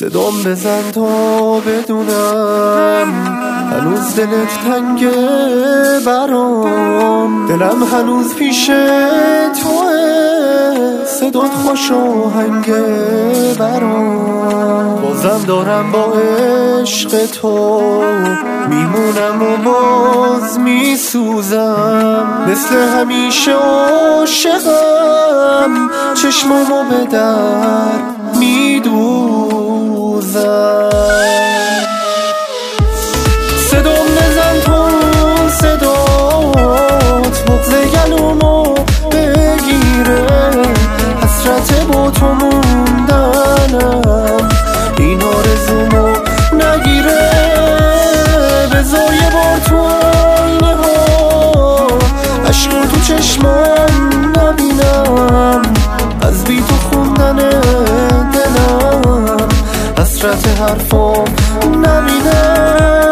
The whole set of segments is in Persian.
صدام بزن تا بدونم هنوز دلت تنگه برام، دلم هنوز پیش توه، صدات خوش آهنگه برام. بازم دارم با عشق تو میمونم و باز میسوزم، مثل همیشه عاشقم، چشمامو به در میدوزم. صدام بزن تو صدات بغض گلومو بگیره، حسرت با تو موندنم این آرزومو نگیره. بذار یه بار تو آینه ها عشق تو چشمام نبینم، از بی تو خوندن دلم حسرت حرفام نبینم.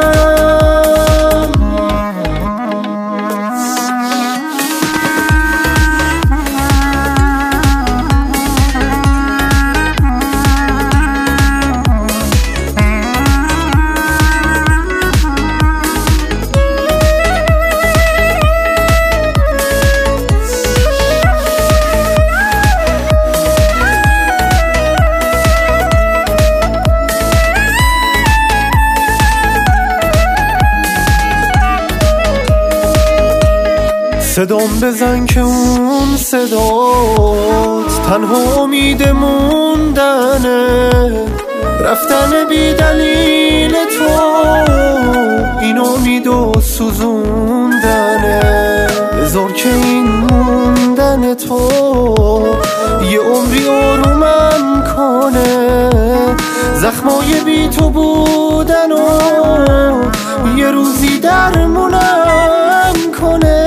صدام بزن که اون صدات تنها امید موندنه، رفتن بی دلیل تو این امیدو سوزوندنه. بذار که این موندن تو یه عمری آرومم کنه، زخمای بی تو بودن و یه روزی درمونم کنه.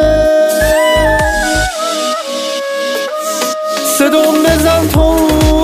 صدام بزن تو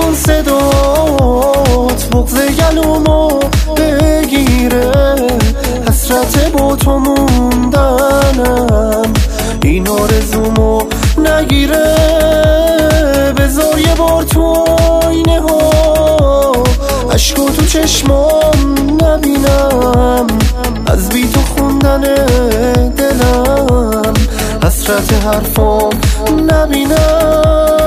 صدات بغض گلومو بگیره، حسرت با تو موندنم این آرزومو نگیره. بذار یه بار تو آینه ها عشق تو چشمام نبینم، از بی تو خوندن دلم حسرت حرفام نبینم.